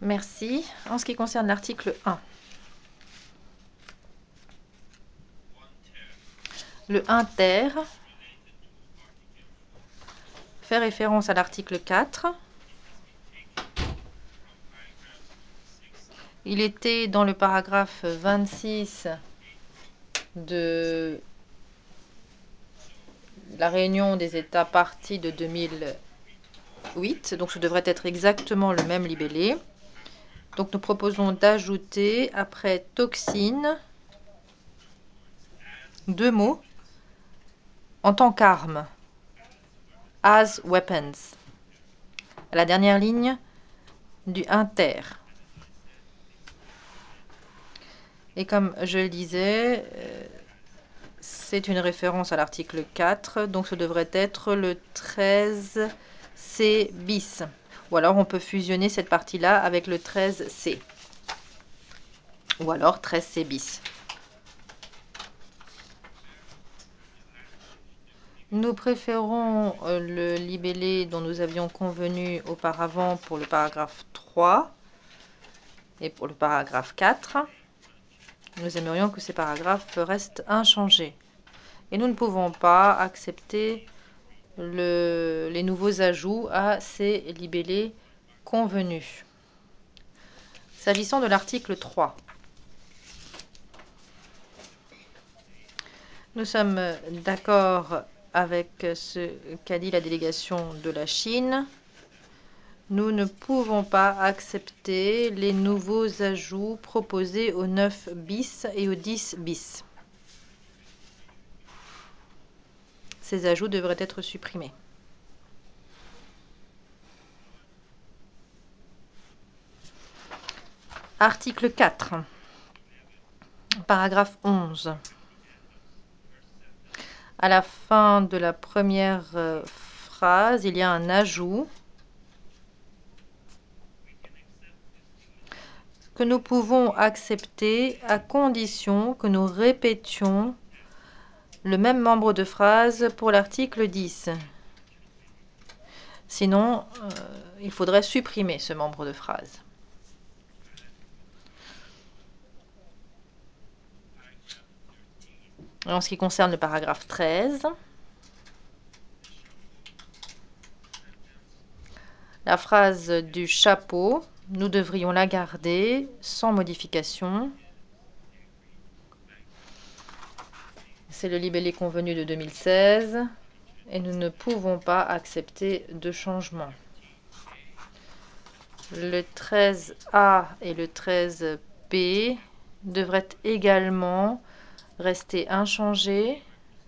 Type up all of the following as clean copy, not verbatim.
Merci. En ce qui concerne l'article 1, le 1 ter fait référence à l'article 4. Il était dans le paragraphe 26 de la réunion des États parties de 2008, donc ce devrait être exactement le même libellé. Donc nous proposons d'ajouter après toxine 2 mots en tant qu'arme, as weapons, à la dernière ligne du 1 ter. Et comme je le disais, c'est une référence à l'article 4, donc ce devrait être le 13C bis. Ou alors on peut fusionner cette partie-là avec le 13C. Ou alors 13C bis. Nous préférons le libellé dont nous avions convenu auparavant pour le paragraphe 3 et pour le paragraphe 4. Nous aimerions que ces paragraphes restent inchangés. Et nous ne pouvons pas accepter les nouveaux ajouts à ces libellés convenus. S'agissant de l'article 3, nous sommes d'accord avec ce qu'a dit la délégation de la Chine. Nous ne pouvons pas accepter les nouveaux ajouts proposés au 9 bis et au 10 bis. Ces ajouts devraient être supprimés. Article 4, paragraphe 11. À la fin de la première phrase, il y a un ajout que nous pouvons accepter à condition que nous répétions le même membre de phrase pour l'article 10. Sinon, il faudrait supprimer ce membre de phrase. En ce qui concerne le paragraphe 13, la phrase du chapeau, nous devrions la garder sans modification. C'est le libellé convenu de 2016 et nous ne pouvons pas accepter de changement. Le 13A et le 13B devraient également rester inchangés.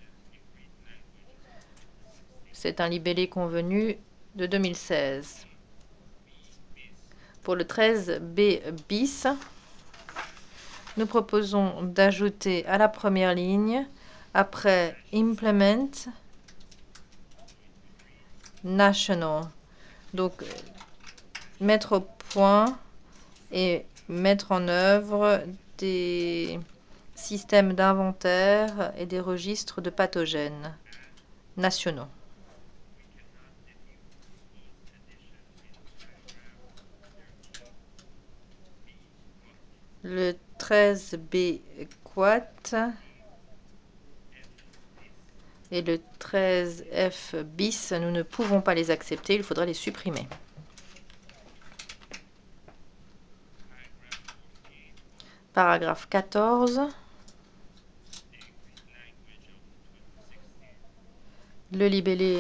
C'est un libellé convenu de 2016. Pour le 13B bis, nous proposons d'ajouter à la première ligne, après Implement, National. Donc, mettre au point et mettre en œuvre des systèmes d'inventaire et des registres de pathogènes nationaux. Le 13B quat et le 13F bis, nous ne pouvons pas les accepter, il faudra les supprimer. Paragraphe 14. Le libellé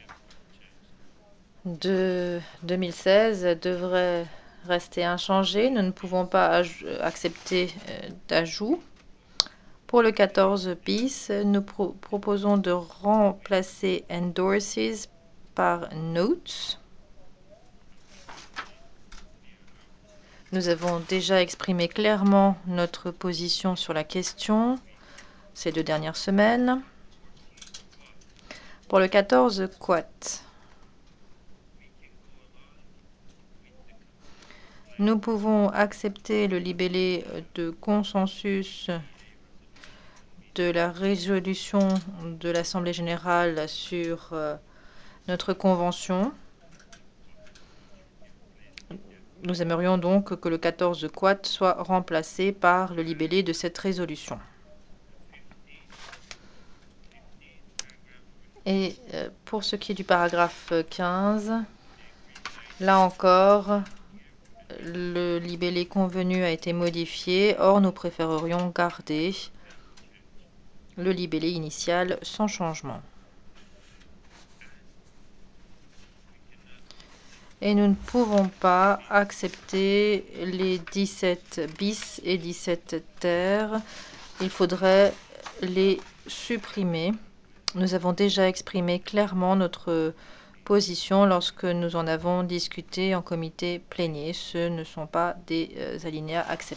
de 2016 devrait rester inchangé. Nous ne pouvons pas accepter d'ajout. Pour le 14 bis, nous proposons de remplacer endorses par notes. Nous avons déjà exprimé clairement notre position sur la question ces 2 dernières semaines. Pour le 14 quat, nous pouvons accepter le libellé de consensus de la résolution de l'Assemblée générale sur notre convention. Nous aimerions donc que le 14 quat soit remplacé par le libellé de cette résolution. Et pour ce qui est du paragraphe 15, là encore, le libellé convenu a été modifié. Or, nous préférerions garder le libellé initial sans changement. Et nous ne pouvons pas accepter les 17 bis et 17 ter. Il faudrait les supprimer. Nous avons déjà exprimé clairement notre position lorsque nous en avons discuté en comité plénier. Ce ne sont pas des alinéas acceptables.